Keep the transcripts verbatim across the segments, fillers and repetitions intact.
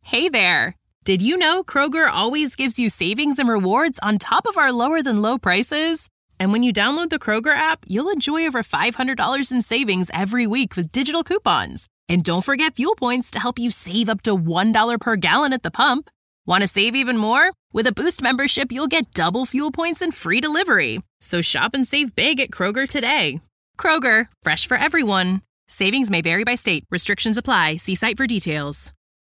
Hey there! Did you know Kroger always gives you savings and rewards on top of our lower-than-low prices? And when you download the Kroger app, you'll enjoy over five hundred dollars in savings every week with digital coupons. And don't forget fuel points to help you save up to one dollar per gallon at the pump. Want to save even more? With a Boost membership, you'll get double fuel points and free delivery. So shop and save big at Kroger today. Kroger, fresh for everyone. Savings may vary by state. Restrictions apply. See site for details.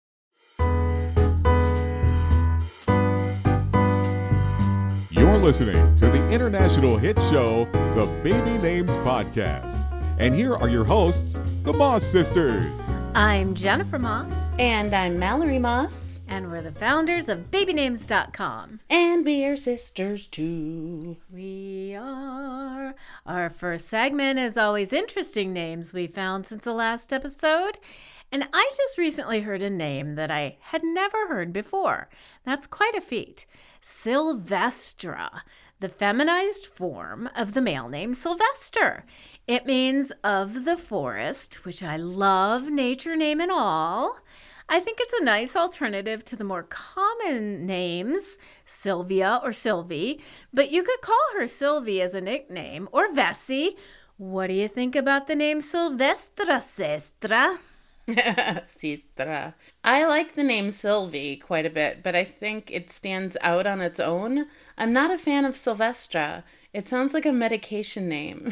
You're listening to the international hit show, The Baby Names Podcast. And here are your hosts, the Moss Sisters. I'm Jennifer Moss. And I'm Mallory Moss. And we're the founders of baby names dot com. And we are sisters too. We are. Our first segment is always interesting names we found since the last episode. And I just recently heard a name that I had never heard before. That's quite a feat. Sylvestra, the feminized form of the male name Sylvester. It means of the forest, which I love, nature name and all. I think it's a nice alternative to the more common names, Sylvia or Sylvie, but you could call her Sylvie as a nickname, or Vessie. What do you think about the name Sylvestra, Sestra? Citra. I like the name Sylvie quite a bit, but I think it stands out on its own. I'm not a fan of Sylvestra. It sounds like a medication name.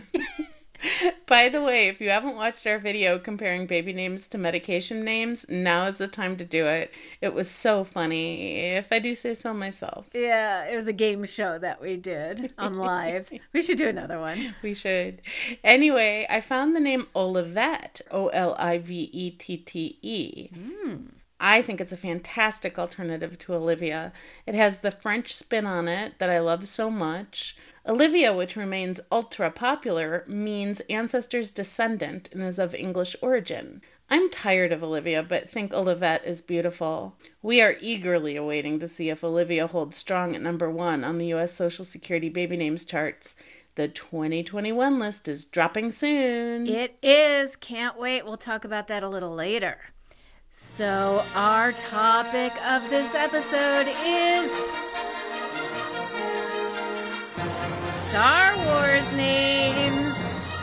By the way, if you haven't watched our video comparing baby names to medication names, now is the time to do it. It was so funny, if I do say so myself. Yeah, it was a game show that we did on live. We should do another one. We should. Anyway, I found the name Olivette, O L I V E T T E. Mm. I think it's a fantastic alternative to Olivia. It has the French spin on it that I love so much. Olivia, which remains ultra popular, means ancestor's descendant and is of English origin. I'm tired of Olivia, but think Olivette is beautiful. We are eagerly awaiting to see if Olivia holds strong at number one on the U S Social Security baby names charts. The twenty twenty-one list is dropping soon. It is. Can't wait. We'll talk about that a little later. So our topic of this episode is Star Wars names.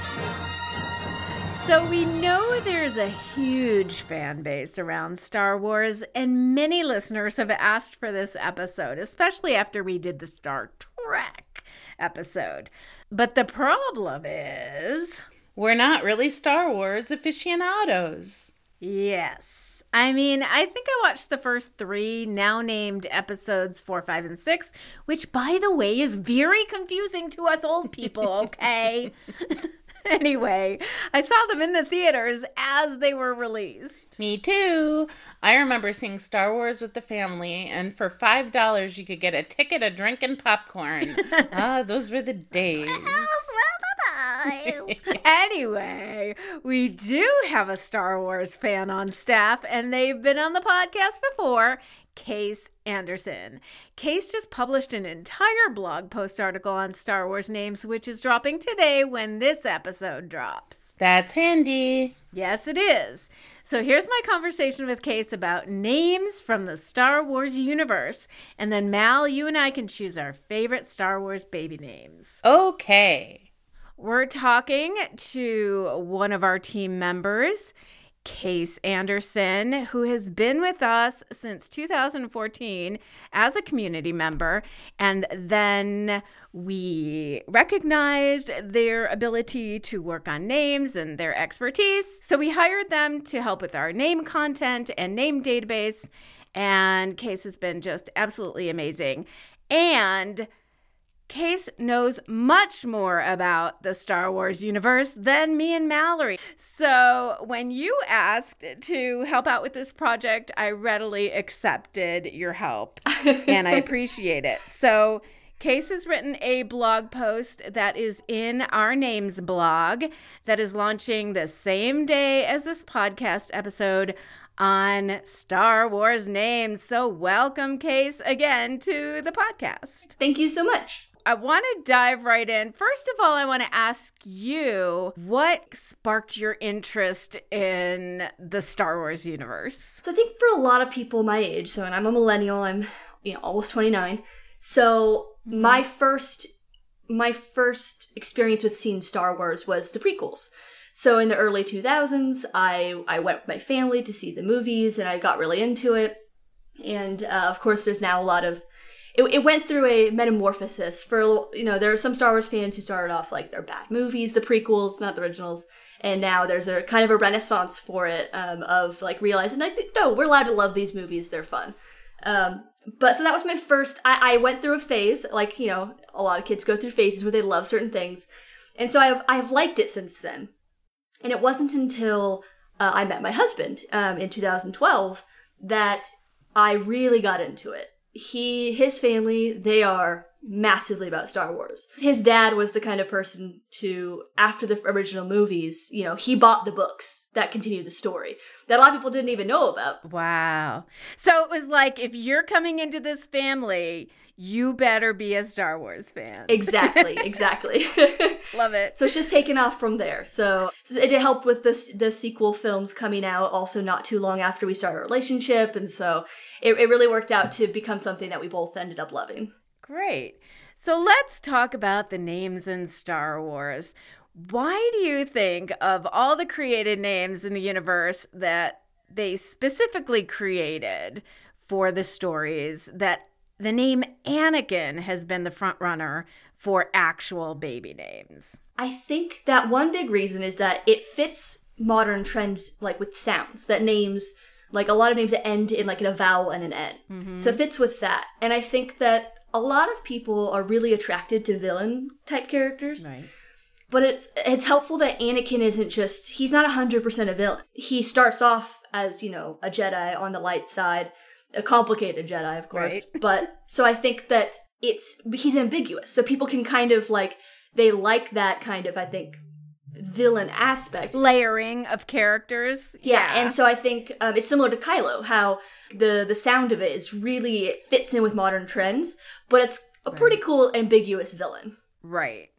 So we know there's a huge fan base around Star Wars, and many listeners have asked for this episode, especially after we did the Star Trek episode. But the problem is, we're not really Star Wars aficionados. Yes. I mean, I think I watched the first three now named episodes four, five, and six, which, by the way, is very confusing to us old people, okay? Anyway, I saw them in the theaters as they were released. Me too. I remember seeing Star Wars with the family, and for five dollars you could get a ticket, a drink, and popcorn. Ah, those were the days. Anyway, we do have a Star Wars fan on staff, and they've been on the podcast before, Case Anderson. Case just published an entire blog post article on Star Wars names, which is dropping today when this episode drops. That's handy. Yes, it is. So here's my conversation with Case about names from the Star Wars universe. And then, Mal, you and I can choose our favorite Star Wars baby names. Okay. We're talking to one of our team members, Case Anderson, who has been with us since two thousand fourteen as a community member. And then we recognized their ability to work on names and their expertise. So we hired them to help with our name content and name database. And Case has been just absolutely amazing. And Case knows much more about the Star Wars universe than me and Mallory. So when you asked to help out with this project, I readily accepted your help, and I appreciate it. So Case has written a blog post that is in our names blog that is launching the same day as this podcast episode on Star Wars names. So welcome, Case, again to the podcast. Thank you so much. I want to dive right in. First of all, I want to ask you, what sparked your interest in the Star Wars universe? So I think for a lot of people my age, so and I'm a millennial, I'm you know almost twenty-nine. So mm-hmm. my first my first experience with seeing Star Wars was the prequels. So in the early two thousands, I I went with my family to see the movies, and I got really into it. And uh, of course, there's now a lot of It, it went through a metamorphosis for, you know, there are some Star Wars fans who started off like they're bad movies, the prequels, not the originals. And now there's a kind of a renaissance for it um, of like realizing like, no, we're allowed to love these movies. They're fun. Um, but so that was my first, I, I went through a phase, like, you know, a lot of kids go through phases where they love certain things. And so I've, I've liked it since then. And it wasn't until uh, I met my husband um, in two thousand twelve that I really got into it. He, his family, they are massively about Star Wars. His dad was the kind of person to, after the original movies, you know, he bought the books that continued the story that a lot of people didn't even know about. Wow. So it was like, if you're coming into this family, you better be a Star Wars fan. Exactly, exactly. Love it. So it's just taken off from there. So it helped with the, the sequel films coming out also not too long after we started our relationship. And so it, it really worked out to become something that we both ended up loving. Great. So let's talk about the names in Star Wars. Why do you think of all the created names in the universe that they specifically created for the stories that the name Anakin has been the front runner for actual baby names? I think that one big reason is that it fits modern trends, like with sounds, that names, like a lot of names that end in like a vowel and an N. Mm-hmm. So it fits with that. And I think that a lot of people are really attracted to villain type characters. Right. But it's it's helpful that Anakin isn't just, he's not one hundred percent a villain. He starts off as, you know, a Jedi on the light side, a complicated Jedi, of course. Right. But so I think that it's, he's ambiguous. So people can kind of like, they like that kind of, I think, villain aspect. Layering of characters. Yeah, yeah. And so I think um, it's similar to Kylo, how the, the sound of it is really, it fits in with modern trends, but it's a pretty right. cool, ambiguous villain. Right.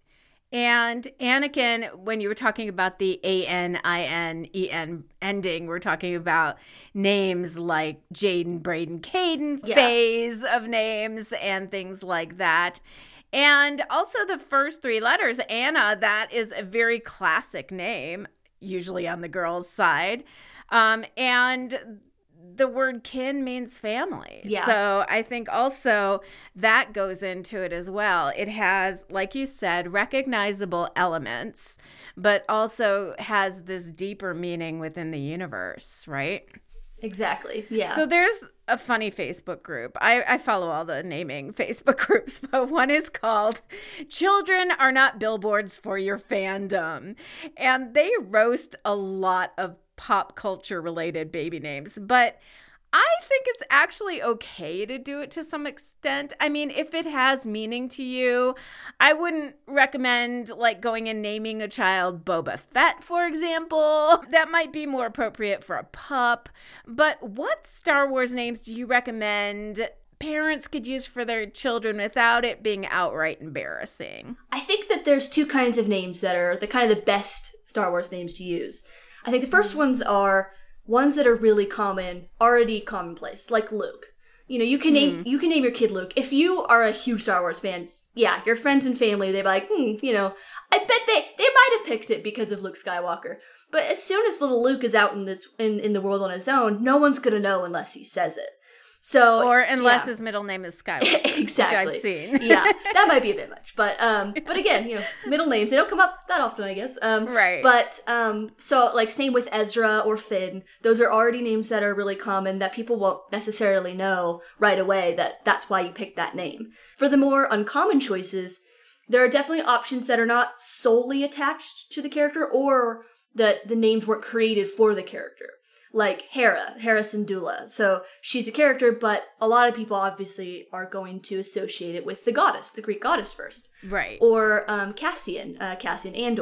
And Anakin, when you were talking about the A N I N E N ending, we're talking about names like Jaden, Braden, Caden, yeah. phase of names and things like that. And also the first three letters, Anna, that is a very classic name, usually on the girls' side. Um, and the word kin means family. Yeah. So I think also that goes into it as well. It has, like you said, recognizable elements, but also has this deeper meaning within the universe, right? Exactly. Yeah. So there's a funny Facebook group. I, I follow all the naming Facebook groups, but one is called Children Are Not Billboards for Your Fandom. And they roast a lot of pop culture related baby names, but I think it's actually okay to do it to some extent. I mean, if it has meaning to you, I wouldn't recommend like going and naming a child Boba Fett, for example. That might be more appropriate for a pup. But what Star Wars names do you recommend parents could use for their children without it being outright embarrassing? I think that there's two kinds of names that are the kind of the best Star Wars names to use. I think the first ones are ones that are really common, already commonplace, like Luke. You know, you can name mm. you can name your kid Luke. If you are a huge Star Wars fan, yeah, your friends and family, they'd be like, hmm, you know, I bet they, they might have picked it because of Luke Skywalker. But as soon as little Luke is out in the in, in the world on his own, no one's gonna know unless he says it. So, or unless yeah. his middle name is Skywalker, exactly. which I've seen. Yeah, that might be a bit much, but um, but again, you know, middle names, they don't come up that often, I guess. Um, right. But um, so like same with Ezra or Finn, those are already names that are really common that people won't necessarily know right away that that's why you picked that name. For the more uncommon choices, there are definitely options that are not solely attached to the character or that the names weren't created for the character. Like Hera, Hera Syndulla. So she's a character, but a lot of people obviously are going to associate it with the goddess, the Greek goddess first. Right. Or um, Cassian, uh, Cassian Andor.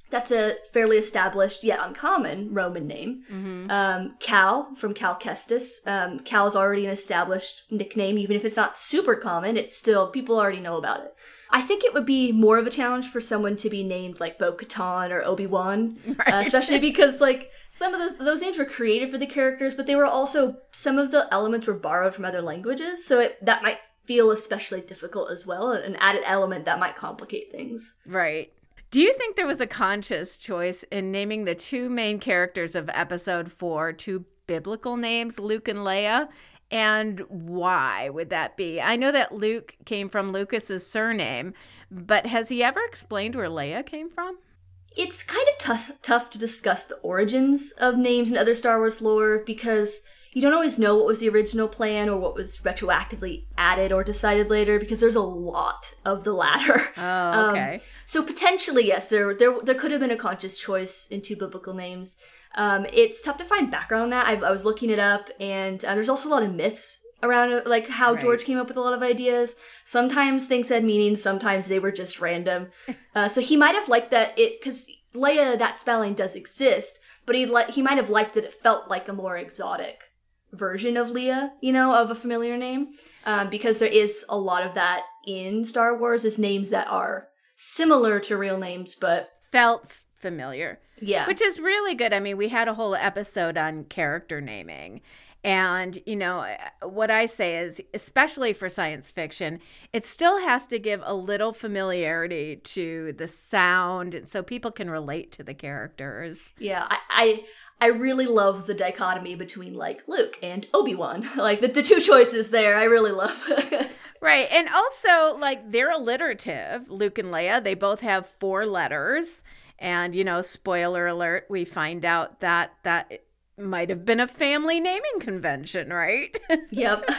That's a fairly established yet uncommon Roman name. Mm-hmm. Um, Cal, from Cal Kestis. Um, Cal is already an established nickname. Even if it's not super common, it's still, people already know about it. I think it would be more of a challenge for someone to be named like Bo-Katan or Obi-Wan, right. uh, especially because like some of those those names were created for the characters, but they were also, some of the elements were borrowed from other languages, so it, that might feel especially difficult as well, an added element that might complicate things. Right. Do you think there was a conscious choice in naming the two main characters of episode four two biblical names, Luke and Leia? And why would that be? I know that Luke came from Lucas's surname, but has he ever explained where Leia came from? It's kind of tough tough to discuss the origins of names in other Star Wars lore because you don't always know what was the original plan or what was retroactively added or decided later, because there's a lot of the latter. Oh, okay. Um, so potentially, yes, there, there there could have been a conscious choice in two biblical names. Um, it's tough to find background on that. I've, I was looking it up, and uh, there's also a lot of myths around like how right. George came up with a lot of ideas. Sometimes things had meanings, sometimes they were just random. Uh, so he might have liked that it, because Leia, that spelling does exist, but he li- he might have liked that it felt like a more exotic version of Leia, you know, of a familiar name, um, because there is a lot of that in Star Wars, is names that are similar to real names, but felt familiar. Yeah. Which is really good. I mean, we had a whole episode on character naming. And, you know, what I say is, especially for science fiction, it still has to give a little familiarity to the sound so people can relate to the characters. Yeah, I... I I really love the dichotomy between, like, Luke and Obi-Wan. Like, the, the two choices there, I really love. Right. And also, like, they're alliterative, Luke and Leia. They both have four letters. And, you know, spoiler alert, we find out that that might have been a family naming convention, right? Yep.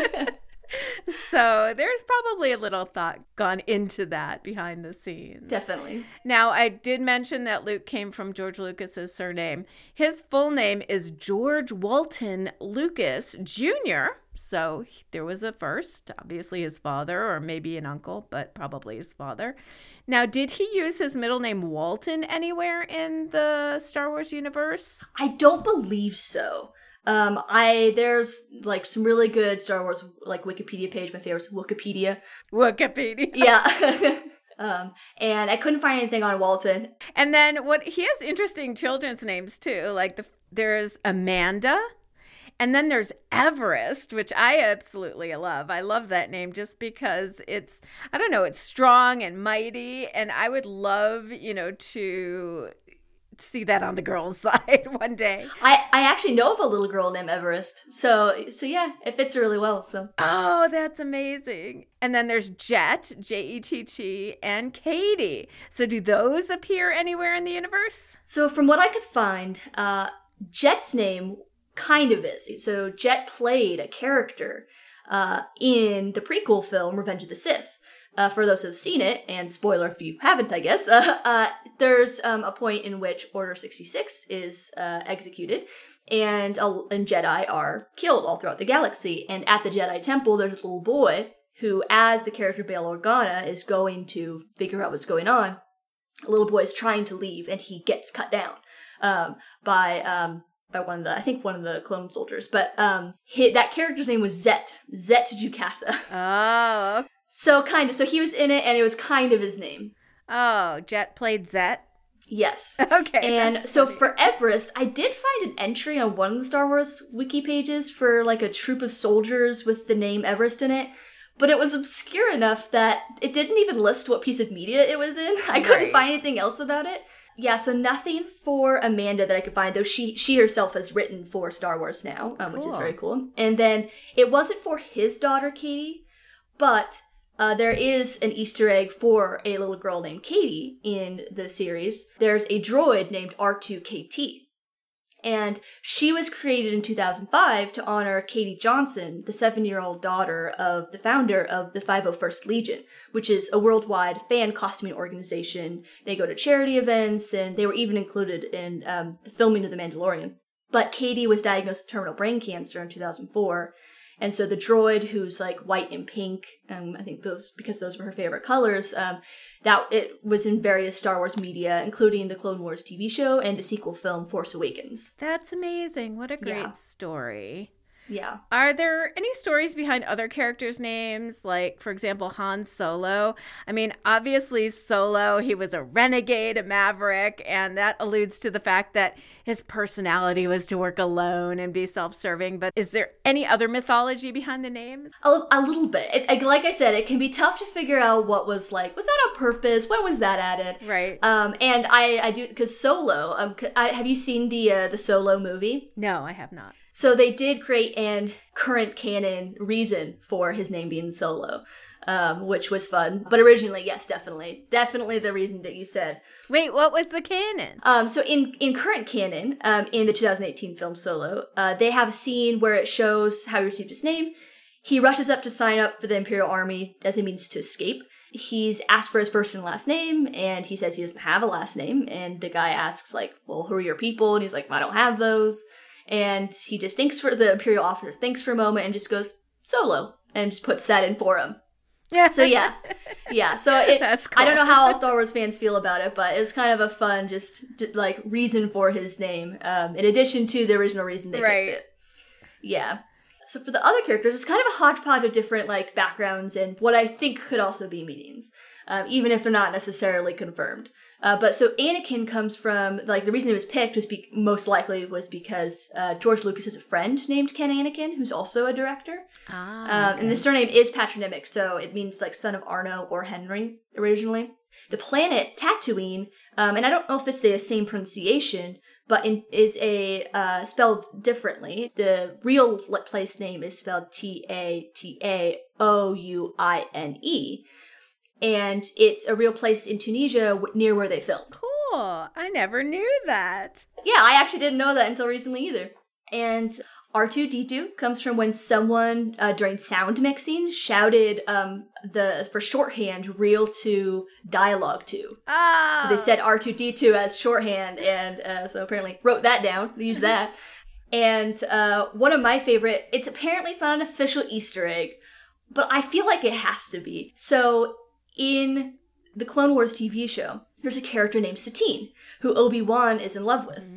So there's probably a little thought gone into that behind the scenes. Definitely. Now, I did mention that Luke came from George Lucas's surname. His full name is George Walton Lucas Junior So there was a first, obviously his father, or maybe an uncle, but probably his father. Now, did he use his middle name Walton anywhere in the Star Wars universe? I don't believe so. Um, I, there's like some really good Star Wars, like Wikipedia page. My favorite is Wikipedia. Wikipedia. Yeah. um, and I couldn't find anything on Walton. And then what, he has interesting children's names too. Like the, there's Amanda, and then there's Everest, which I absolutely love. I love that name just because it's, I don't know, it's strong and mighty. And I would love, you know, to see that on the girls' side one day. I, I actually know of a little girl named Everest. So, so yeah, it fits really well. So. Oh, that's amazing. And then there's Jet, J E T T, and Katie. So do those appear anywhere in the universe? So from what I could find, uh, Jet's name kind of is. So Jet played a character uh, in the prequel film Revenge of the Sith. Uh, for those who have seen it, and spoiler if you haven't, I guess, uh, uh, there's um, a point in which Order sixty-six is uh, executed, and, uh, and Jedi are killed all throughout the galaxy. And at the Jedi Temple, there's a little bail who, as the character Bail Organa is going to figure out what's going on, a little boy is trying to leave, and he gets cut down um, by um, by one of the, I think one of the clone soldiers. But um, he, that character's name was Zet, Zet Jukasa. Oh, okay. So kind of, so he was in it, and it was kind of his name. Oh, Jet played Zet? Yes. Okay. And so funny. For Everest, I did find an entry on one of the Star Wars wiki pages for like a troop of soldiers with the name Everest in it, but it was obscure enough that it didn't even list what piece of media it was in. I couldn't right. find anything else about it. Yeah, so nothing for Amanda that I could find, though she she herself has written for Star Wars now, um, cool. which is very cool. And then it wasn't for his daughter, Katie, but Uh, there is an Easter egg for a little girl named Katie in the series. There's a droid named R two K T. And she was created in two thousand five to honor Katie Johnson, the seven-year-old daughter of the founder of the five oh first Legion, which is a worldwide fan costuming organization. They go to charity events, and they were even included in um, the filming of The Mandalorian. But Katie was diagnosed with terminal brain cancer in two thousand four. And so the droid, who's like white and pink, and I think those, because those were her favorite colors, um, that it was in various Star Wars media, including the Clone Wars T V show and the sequel film Force Awakens. That's amazing. What a great Yeah. story. Yeah. Are there any stories behind other characters' names? Like, for example, Han Solo. I mean, obviously Solo, he was a renegade, a maverick, and that alludes to the fact that his personality was to work alone and be self-serving. But is there any other mythology behind the names? A, a little bit. It, it- like I said, it can be tough to figure out what was like, was that on purpose? When was that added? Right. Um, and I, I do, because Solo, um, c- I, have you seen the, uh, the Solo movie? No, I have not. So they did create an current canon reason for his name being Solo, um, which was fun. But originally, yes, definitely. Definitely the reason that you said. Wait, what was the canon? Um, so in, in current canon, um, in the two thousand eighteen film Solo, uh, they have a scene where it shows how he received his name. He rushes up to sign up for the Imperial Army as a means to escape. He's asked for his first and last name, and he says he doesn't have a last name. And the guy asks, like, well, who are your people? And he's like, I don't have those. And he just thinks for the Imperial officer, thinks for a moment and just goes, Solo, and just puts that in for him. Yeah. So yeah, yeah. So it, That's cool. I don't know how all Star Wars fans feel about it, but it's kind of a fun, just d- like reason for his name, um, in addition to the original reason they Right. picked it. Yeah. So for the other characters, it's kind of a hodgepodge of different like backgrounds and what I think could also be meanings, um, even if they're not necessarily confirmed. Uh, but so Anakin comes from, like, the reason it was picked was be- most likely was because uh, George Lucas has a friend named Ken Anakin, who's also a director. Ah, Um, and the surname is patronymic, so it means, like, son of Arno or Henry, originally. The planet, Tatooine, um, and I don't know if it's the same pronunciation, but in, is a uh, spelled differently. The real place name is spelled T A T A O U I N E. And it's a real place in Tunisia w- near where they filmed. Cool. I never knew that. Yeah, I actually didn't know that until recently either. And R two D two comes from when someone uh, during sound mixing shouted um, the for shorthand real to dialogue to. Ah. So they said R two D two as shorthand, and uh, so apparently wrote that down, used that. And uh, one of my favorite, it's apparently it's not an official Easter egg, but I feel like it has to be. So in the Clone Wars T V show, there's a character named Satine, who Obi-Wan is in love with. Mm-hmm.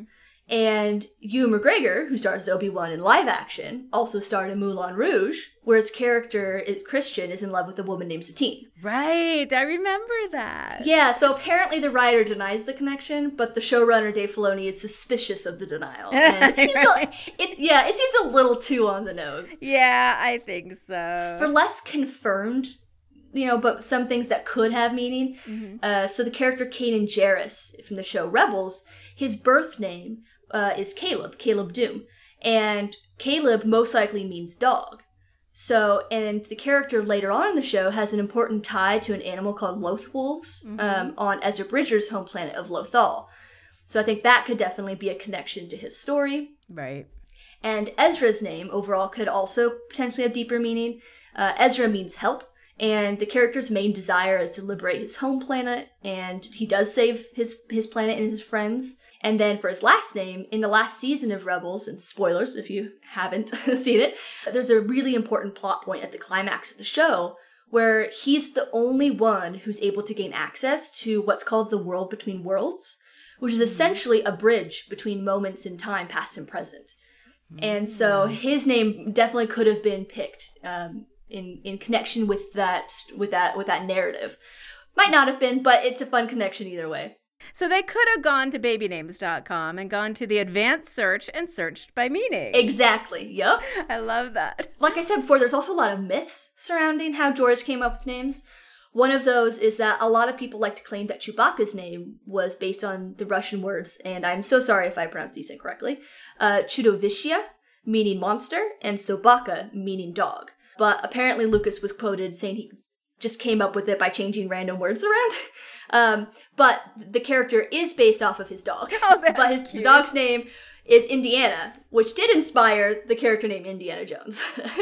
And Ewan McGregor, who stars as Obi-Wan in live action, also starred in Moulin Rouge, where his character, Christian, is in love with a woman named Satine. Right, I remember that. Yeah, so apparently the writer denies the connection, but the showrunner, Dave Filoni, is suspicious of the denial. And it seems a, it, yeah, it seems a little too on the nose. Yeah, I think so. For less confirmed, you know, but some things that could have meaning. Mm-hmm. Uh, so the character Kanan Jarrus from the show Rebels, his birth name uh, is Caleb, Caleb Doom. And Caleb most likely means dog. So, and the character later on in the show has an important tie to an animal called Lothwolves mm-hmm. um, on Ezra Bridger's home planet of Lothal. So I think that could definitely be a connection to his story. Right. And Ezra's name overall could also potentially have deeper meaning. Uh, Ezra means help. And the character's main desire is to liberate his home planet, and he does save his, his planet and his friends. And then for his last name, in the last season of Rebels, and spoilers if you haven't seen it, there's a really important plot point at the climax of the show where he's the only one who's able to gain access to what's called the World Between Worlds, which is essentially a bridge between moments in time, past and present. And so his name definitely could have been picked um, in in connection with that with that with that narrative. Might not have been, but it's a fun connection either way. So they could have gone to baby names dot com and gone to the advanced search and searched by meaning. Exactly. Yep. I love that. Like I said before, there's also a lot of myths surrounding how George came up with names. One of those is that a lot of people like to claim that Chewbacca's name was based on the Russian words, and I'm so sorry if I pronounced these incorrectly, uh, Chudovishya, meaning monster, and Sobaka, meaning dog. But apparently Lucas was quoted saying he just came up with it by changing random words around. Um, but the character is based off of his dog. Oh, that's but his cute. dog's name is Indiana, which did inspire the character named Indiana Jones.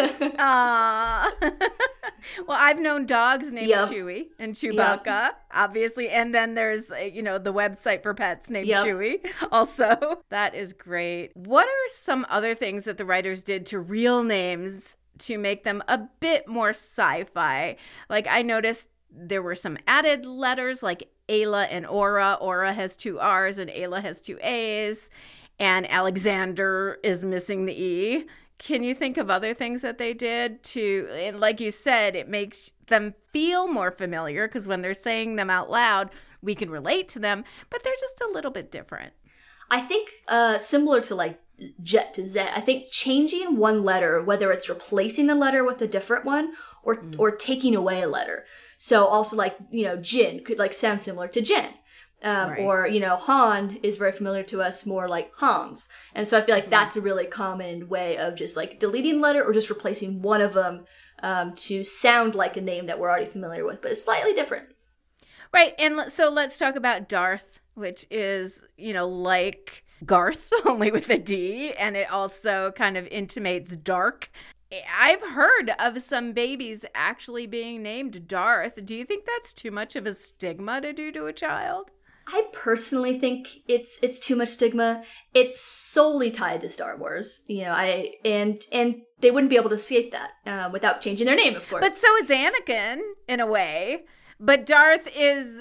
Aww. Well, I've known dogs named Yep. Chewie and Chewbacca, Yep. obviously. And then there's, uh, you know, the website for pets named Yep. Chewie also. That is great. What are some other things that the writers did to real names to make them a bit more sci-fi. Like I noticed there were some added letters like Ayla and Aura. Aura has two R's and Ayla has two A's. And Alexander is missing the E. Can you think of other things that they did to, and like you said, it makes them feel more familiar because when they're saying them out loud, we can relate to them, but they're just a little bit different. I think uh, similar to like Jet to Z, I think changing one letter, whether it's replacing the letter with a different one or mm. or taking away a letter. So also like, you know, Jin could like sound similar to Jin. Um, right. Or, you know, Han is very familiar to us, more like Hans. And so I feel like that's a really common way of just like deleting a letter or just replacing one of them um, to sound like a name that we're already familiar with, but it's slightly different. Right. And so let's talk about Darth, which is, you know, like Garth, only with a D. And it also kind of intimates dark. I've heard of some babies actually being named Darth. Do you think that's too much of a stigma to do to a child? I personally think it's it's too much stigma. It's solely tied to Star Wars, you know. I and and they wouldn't be able to escape that uh, without changing their name, of course. But so is Anakin in a way. But Darth is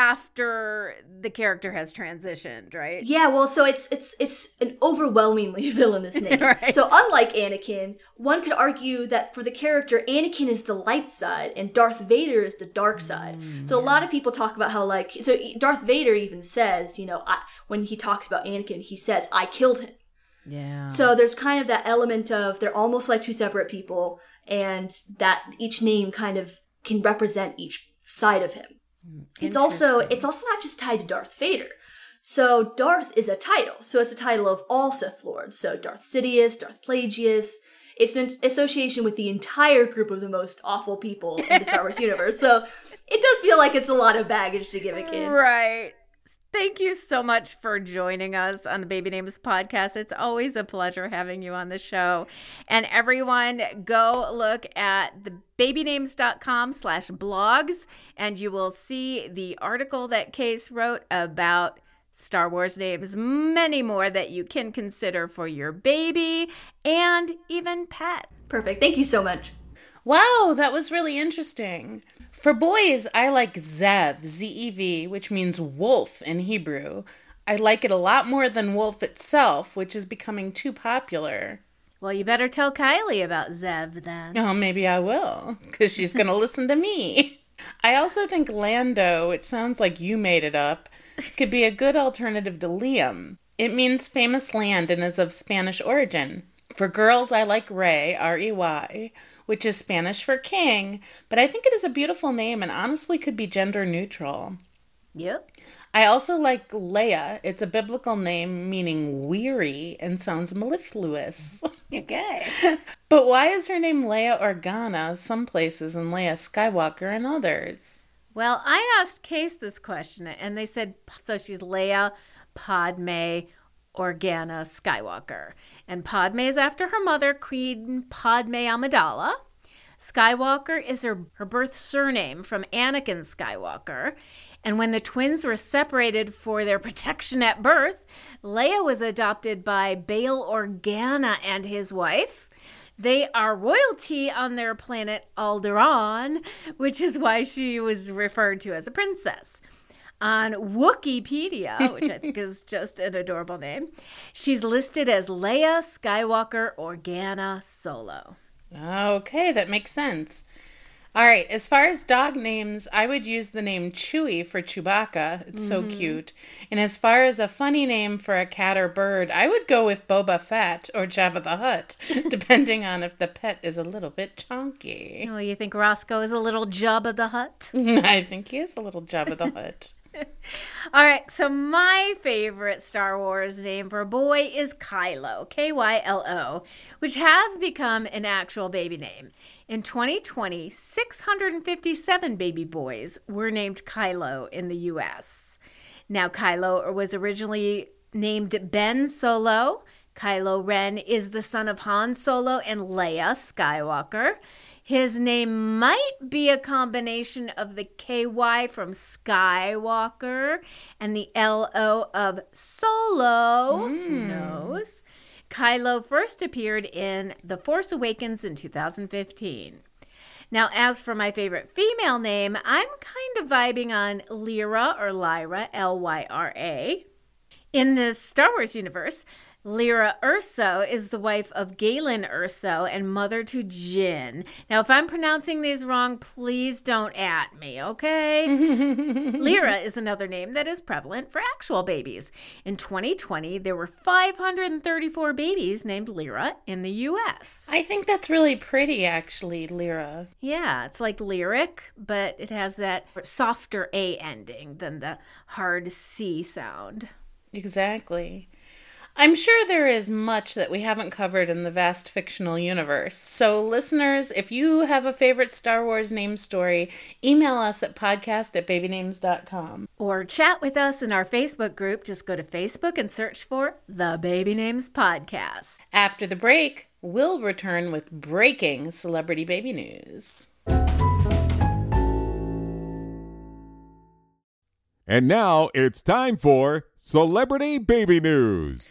after the character has transitioned, right? Yeah, well, so it's it's it's an overwhelmingly villainous name. Right. So unlike Anakin, one could argue that for the character, Anakin is the light side and Darth Vader is the dark side. Mm. So a lot of people talk about how, like, so Darth Vader even says, you know, I, when he talks about Anakin, he says, I killed him. Yeah. So there's kind of that element of they're almost like two separate people, and that each name kind of can represent each side of him. It's also it's also not just tied to Darth Vader. So Darth is a title. So it's a title of all Sith Lords. So Darth Sidious, Darth Plagueis. It's an association with the entire group of the most awful people in the Star Wars universe. So it does feel like it's a lot of baggage to give a kid. Right. Thank you so much for joining us on the Baby Names podcast. It's always a pleasure having you on the show. And everyone, go look at the babynames.com slash blogs, and you will see the article that Case wrote about Star Wars names, many more that you can consider for your baby and even pet. Perfect. Thank you so much. Wow, that was really interesting. For boys, I like Zev, Z E V, which means wolf in Hebrew. I like it a lot more than wolf itself, which is becoming too popular. Well, you better tell Kylie about Zev then. Oh, maybe I will, because she's going to listen to me. I also think Lando, which sounds like you made it up, could be a good alternative to Liam. It means famous land and is of Spanish origin. For girls, I like Rey, R E Y, which is Spanish for king, but I think it is a beautiful name and honestly could be gender neutral. Yep. I also like Leia. It's a biblical name meaning weary and sounds mellifluous. Okay. But why is her name Leia Organa some places and Leia Skywalker in others? Well, I asked Case this question, and they said, so she's Leia Padme Organa Skywalker. And Padme is after her mother, Queen Padme Amidala. Skywalker is her, her birth surname from Anakin Skywalker. And when the twins were separated for their protection at birth, Leia was adopted by Bail Organa and his wife. They are royalty on their planet Alderaan, which is why she was referred to as a princess. On Wikipedia, which I think is just an adorable name, she's listed as Leia Skywalker Organa Solo. Okay, that makes sense. All right, as far as dog names, I would use the name Chewie for Chewbacca. It's mm-hmm. so cute. And as far as a funny name for a cat or bird, I would go with Boba Fett or Jabba the Hutt, depending on if the pet is a little bit chunky. Oh, you think Roscoe is a little Jabba the Hutt? I think he is a little Jabba the Hutt. All right, so my favorite Star Wars name for a boy is Kylo, K Y L O, which has become an actual baby name. In twenty twenty, six hundred fifty-seven baby boys were named Kylo in the U S. Now, Kylo was originally named Ben Solo. Kylo Ren is the son of Han Solo and Leia Skywalker. His name might be a combination of the K Y from Skywalker and the L O of Solo. Mm. Who knows? Kylo first appeared in The Force Awakens in two thousand fifteen. Now, as for my favorite female name, I'm kind of vibing on Lyra or Lyra, L Y R A. In the Star Wars universe, Lyra Erso is the wife of Galen Erso and mother to Jyn. Now, if I'm pronouncing these wrong, please don't at me, okay? Lyra is another name that is prevalent for actual babies. In twenty twenty, there were five hundred thirty-four babies named Lyra in the U S. I think that's really pretty, actually, Lyra. Yeah, it's like lyric, but it has that softer A ending than the hard C sound. Exactly. I'm sure there is much that we haven't covered in the vast fictional universe. So, listeners, if you have a favorite Star Wars name story, email us at podcast at baby names dot com. Or chat with us in our Facebook group. Just go to Facebook and search for The Baby Names Podcast. After the break, we'll return with breaking celebrity baby news. And now it's time for Celebrity Baby News.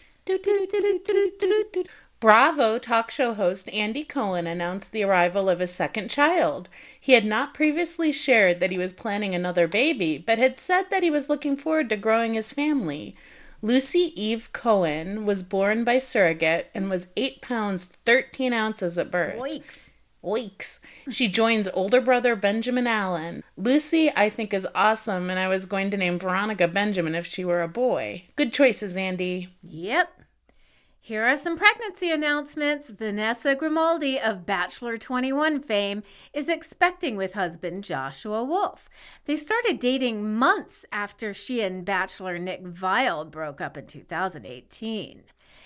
Bravo talk show host Andy Cohen announced the arrival of his second child. He had not previously shared that he was planning another baby, but had said that he was looking forward to growing his family. Lucy Eve Cohen was born by surrogate and was eight pounds, thirteen ounces at birth. Oiks. Oiks. She joins older brother Benjamin Allen. Lucy, I think, is awesome, and I was going to name Veronica Benjamin if she were a boy. Good choices, Andy. Yep. Here are some pregnancy announcements. Vanessa Grimaldi of Bachelor twenty-one fame is expecting with husband Joshua Wolf. They started dating months after she and Bachelor Nick Viall broke up in two thousand eighteen.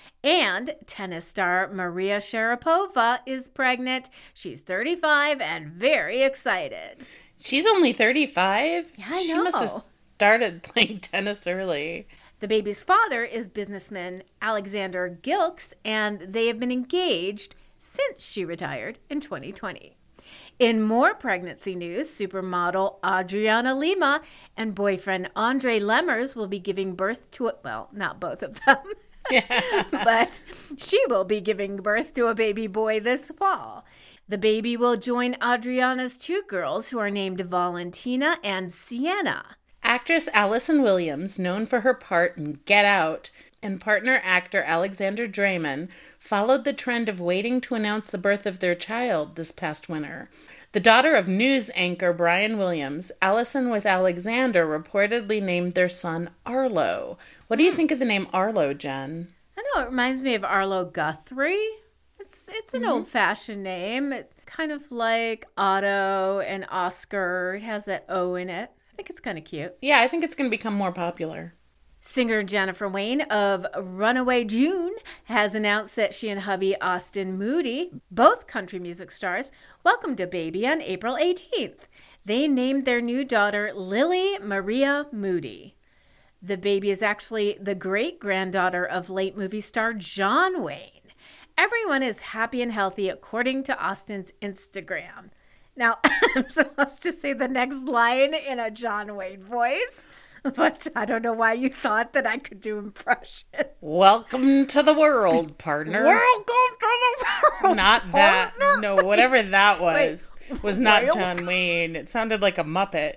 And tennis star Maria Sharapova is pregnant. She's thirty-five and very excited. She's only thirty-five? Yeah, I know. She must have started playing tennis early. The baby's father is businessman Alexander Gilks, and they have been engaged since she retired in twenty twenty. In more pregnancy news, supermodel Adriana Lima and boyfriend Andre Lemmers will be giving birth to a, well, not both of them, yeah. but she will be giving birth to a baby boy this fall. The baby will join Adriana's two girls, who are named Valentina and Sienna. Actress Allison Williams, known for her part in Get Out, and partner actor Alexander Draymond followed the trend of waiting to announce the birth of their child this past winter. The daughter of news anchor Brian Williams, Allison with Alexander reportedly named their son Arlo. What do you think of the name Arlo, Jen? I know, it reminds me of Arlo Guthrie. It's it's an mm-hmm. old-fashioned name. It's kind of like Otto and Oscar. It has that O in it. I think it's kind of cute. Yeah, I think it's going to become more popular. Singer Jennifer Wayne of Runaway June has announced that she and hubby Austin Moody, both country music stars, welcomed a baby on April eighteenth. They named their new daughter Lily Maria Moody. The baby is actually the great-granddaughter of late movie star John Wayne. Everyone is happy and healthy according to Austin's Instagram. Now, I'm supposed to say the next line in a John Wayne voice, but I don't know why you thought that I could do impressions. Welcome to the world, partner. Welcome to the world, Not that. partner. No, whatever that was, Wait, was not welcome. John Wayne. It sounded like a Muppet.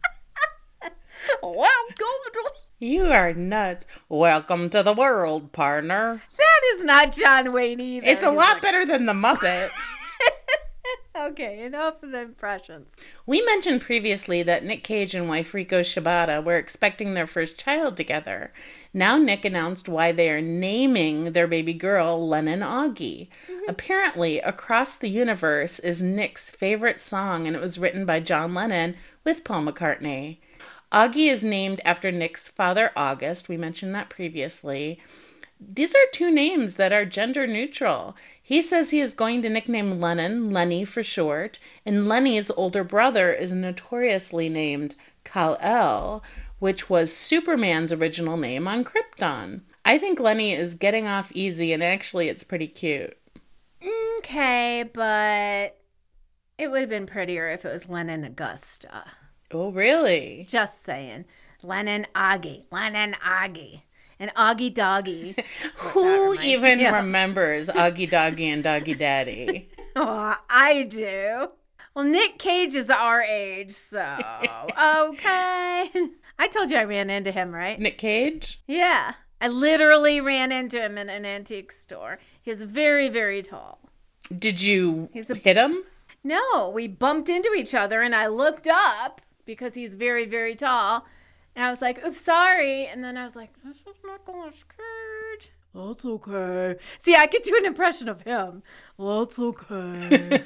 Welcome to... You are nuts. Welcome to the world, partner. That is not John Wayne either. It's a He's lot like... better than the Muppet. Okay, enough of the impressions. We mentioned previously that Nick Cage and wife Riko Shibata were expecting their first child together. Now Nick announced why they are naming their baby girl Lennon Augie. Mm-hmm. Apparently, Across the Universe is Nick's favorite song, and it was written by John Lennon with Paul McCartney. Augie is named after Nick's father, August. We mentioned that previously. These are two names that are gender neutral. He says he is going to nickname Lennon Lenny for short, and Lenny's older brother is notoriously named Kal-El, which was Superman's original name on Krypton. I think Lenny is getting off easy, and actually it's pretty cute. Okay, but it would have been prettier if it was Lennon Augusta. Oh, really? Just saying. Lennon Augie. Lennon Augie. And Augie Doggy. Who even yeah. remembers Augie Doggy and Doggy Daddy? Oh, I do. Well, Nick Cage is our age, so okay. I told you I ran into him, right? Nick Cage? Yeah. I literally ran into him in an antique store. He's very, very tall. Did you He's a- hit him? No, we bumped into each other and I looked up because he's very, very tall. And I was like, oops, sorry. And then I was like, this is not going to skirt. That's okay. See, I could do an impression of him. That's okay.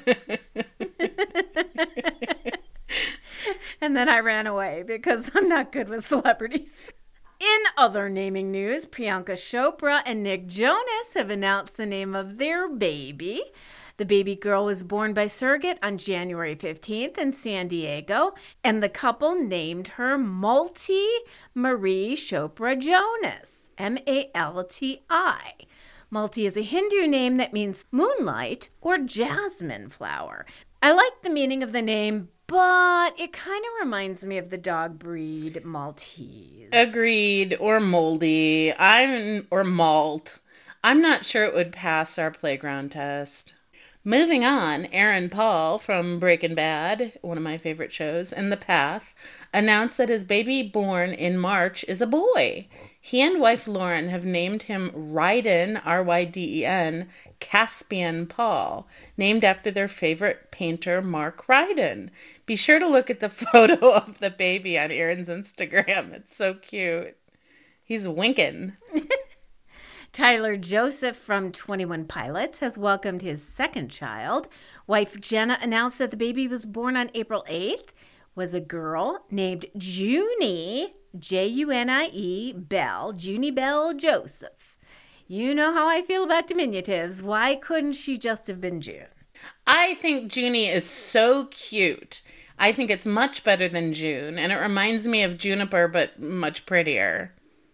And then I ran away because I'm not good with celebrities. In other naming news, Priyanka Chopra and Nick Jonas have announced the name of their baby. The baby girl was born by surrogate on January fifteenth in San Diego, and the couple named her Malti Marie Chopra Jonas, M A L T I. Malti is a Hindu name that means moonlight or jasmine flower. I like the meaning of the name, but it kind of reminds me of the dog breed Maltese. Agreed. Or moldy. I'm or malt. I'm not sure it would pass our playground test. Moving on, Aaron Paul from Breaking Bad, one of my favorite shows, and The Path, announced that his baby born in March is a boy. He and wife Lauren have named him Ryden, R Y D E N, Caspian Paul, named after their favorite painter, Mark Ryden. Be sure to look at the photo of the baby on Aaron's Instagram. It's so cute. He's winking. Tyler Joseph from twenty-one Pilots has welcomed his second child. Wife Jenna announced that the baby was born on April eighth, was a girl named Junie, J U N I E, Bell, Junie Bell Joseph. You know how I feel about diminutives. Why couldn't she just have been June? I think Junie is so cute. I think it's much better than June, and it reminds me of Juniper, but much prettier.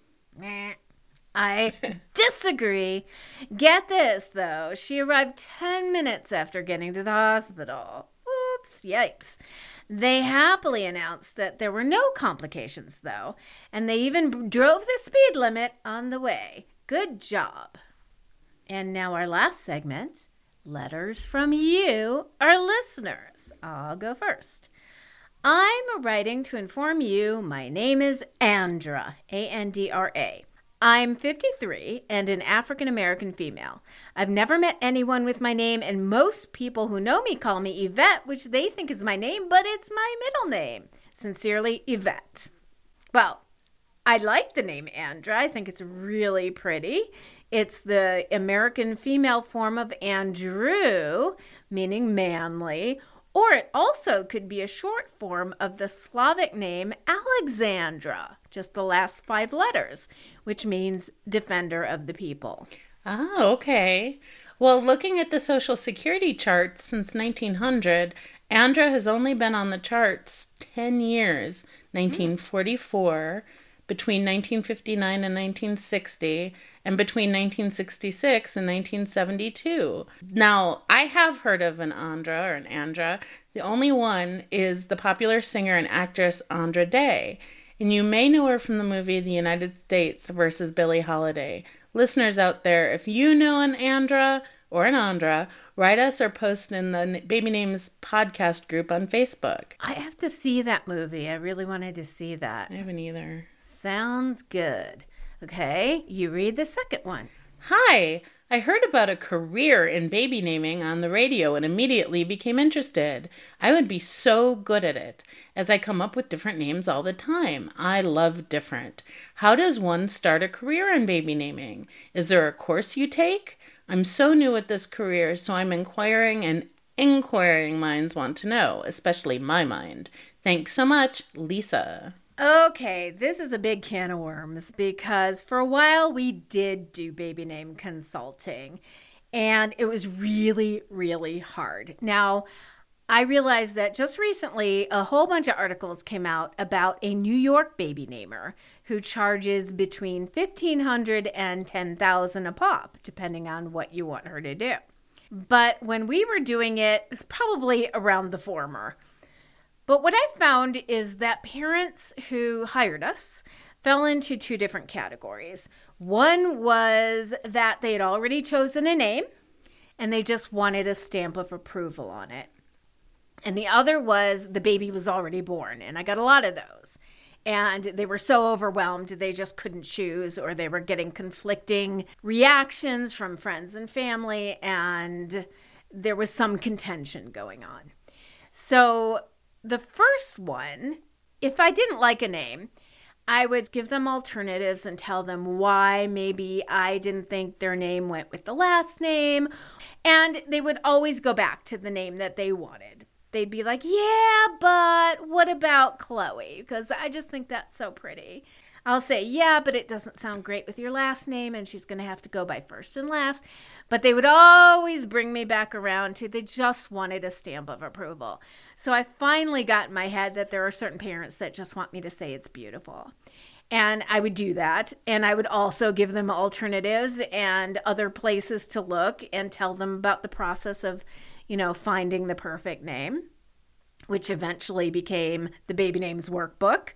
I disagree. Get this, though. She arrived ten minutes after getting to the hospital. Oops, yikes. They happily announced that there were no complications, though, and they even drove the speed limit on the way. Good job. And now our last segment, letters from you, our listeners. I'll go first. I'm writing to inform you my name is Andra, A N D R A. I'm fifty-three and an African-American female. I've never met anyone with my name, and most people who know me call me Yvette, which they think is my name, but it's my middle name. Sincerely, Yvette. Well, I like the name Andra. I think it's really pretty. It's the American female form of Andrew, meaning manly, or it also could be a short form of the Slavic name Alexandra, just the last five letters, which means defender of the people. Oh, okay. Well, looking at the Social Security charts since nineteen hundred, Andra has only been on the charts ten years, nineteen forty-four, between nineteen fifty-nine and nineteen sixty, and between nineteen sixty-six and nineteen seventy-two. Now, I have heard of an Andra or an Andra. The only one is the popular singer and actress Andra Day, and you may know her from the movie The United States versus Billie Holiday. Listeners out there, if you know an Andra or an Andra, write us or post in the Baby Names podcast group on Facebook. I have to see that movie. I really wanted to see that. I haven't either. Sounds good. Okay, you read the second one. Hi, I heard about a career in baby naming on the radio and immediately became interested. I would be so good at it, as I come up with different names all the time. I love different. How does one start a career in baby naming? Is there a course you take? I'm so new at this career, so I'm inquiring and inquiring minds want to know, especially my mind. Thanks so much, Lisa. Okay, this is a big can of worms because for a while we did do baby name consulting and it was really, really hard. Now, I realized that just recently a whole bunch of articles came out about a New York baby namer who charges between fifteen hundred dollars and ten thousand dollars a pop, depending on what you want her to do. But when we were doing it, it was probably around the former. But what I found is that parents who hired us fell into two different categories. One was that they had already chosen a name and they just wanted a stamp of approval on it. And the other was the baby was already born, and I got a lot of those. And they were so overwhelmed, they just couldn't choose, or they were getting conflicting reactions from friends and family, and there was some contention going on. So the first one, if I didn't like a name, I would give them alternatives and tell them why maybe I didn't think their name went with the last name. And they would always go back to the name that they wanted. They'd be like, yeah, but what about Chloe? Because I just think that's so pretty. I'll say, yeah, but it doesn't sound great with your last name, and she's going to have to go by first and last. But they would always bring me back around to they just wanted a stamp of approval. So I finally got in my head that there are certain parents that just want me to say it's beautiful. And I would do that. And I would also give them alternatives and other places to look and tell them about the process of, you know, finding the perfect name, which eventually became the Baby Names Workbook.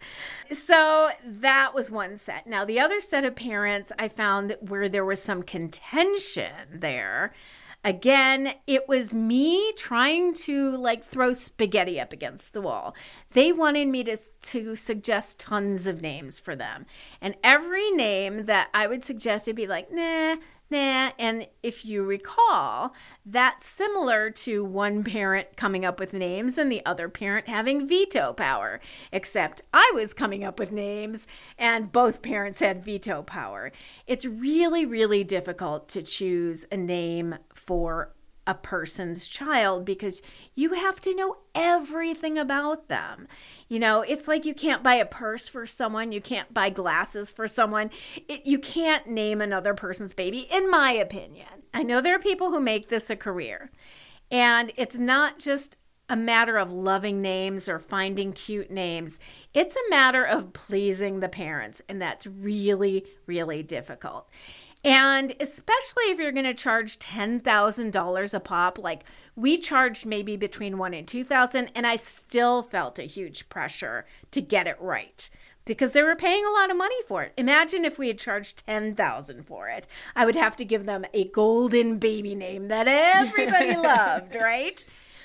So that was one set. Now, the other set of parents I found where there was some contention there. Again, it was me trying to like throw spaghetti up against the wall. They wanted me to, to suggest tons of names for them. And every name that I would suggest, it'd be like, nah, nah. And if you recall, that's similar to one parent coming up with names and the other parent having veto power, except I was coming up with names and both parents had veto power. It's really, really difficult to choose a name for a person's child because you have to know everything about them. You know, it's like you can't buy a purse for someone. You can't buy glasses for someone. It, you can't name another person's baby, in my opinion. I know there are people who make this a career. And it's not just a matter of loving names or finding cute names. It's a matter of pleasing the parents. And that's really, really difficult. And especially if you're going to charge ten thousand dollars a pop, like we charged maybe between one and two thousand dollars, and I still felt a huge pressure to get it right because they were paying a lot of money for it. Imagine if we had charged ten thousand dollars for it. I would have to give them a golden baby name that everybody loved, right?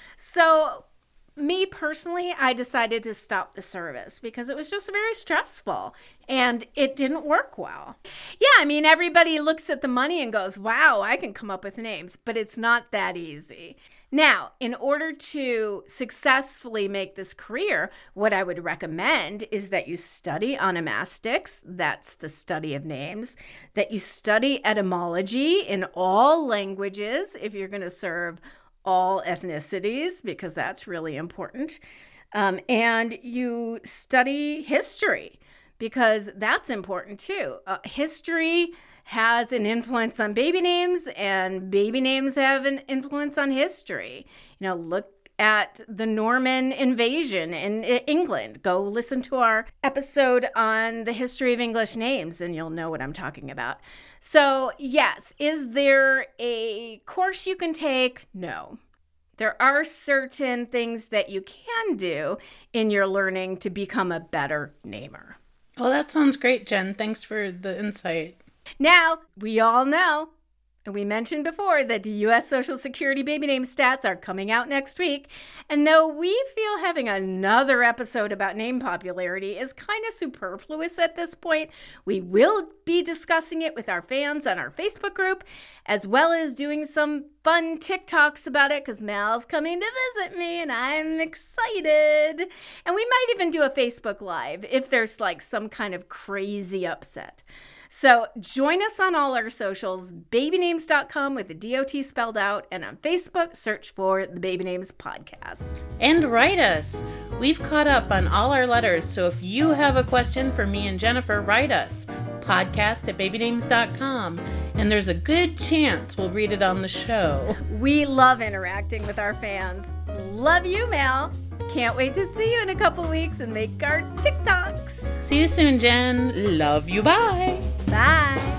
So me personally, I decided to stop the service because it was just very stressful and it didn't work well. Yeah, I mean, everybody looks at the money and goes, wow, I can come up with names, but it's not that easy. Now, in order to successfully make this career, what I would recommend is that you study onomastics, that's the study of names, that you study etymology in all languages if you're going to serve all ethnicities, because that's really important. Um, and you study history, because that's important too. Uh, history has an influence on baby names, and baby names have an influence on history. You know, look at the Norman invasion in England. Go listen to our episode on the history of English names, and you'll know what I'm talking about. So, yes, is there a course you can take? No. There are certain things that you can do in your learning to become a better namer. Oh, that sounds great, Jen. Thanks for the insight. Now, we all know, and we mentioned before, that the U S Social Security baby name stats are coming out next week. And though we feel having another episode about name popularity is kind of superfluous at this point, we will be discussing it with our fans on our Facebook group, as well as doing some fun TikToks about it because Mal's coming to visit me and I'm excited. And we might even do a Facebook Live if there's like some kind of crazy upset. So join us on all our socials, baby names dot com with the D O T spelled out, and on Facebook, search for the Baby Names Podcast. And write us. We've caught up on all our letters, so if you have a question for me and Jennifer, write us. Podcast at baby names dot com, and there's a good chance we'll read it on the show. We love interacting with our fans. Love you, Mal. Can't wait to see you in a couple weeks and make our TikToks. See you soon, Jen. Love you. Bye. Bye.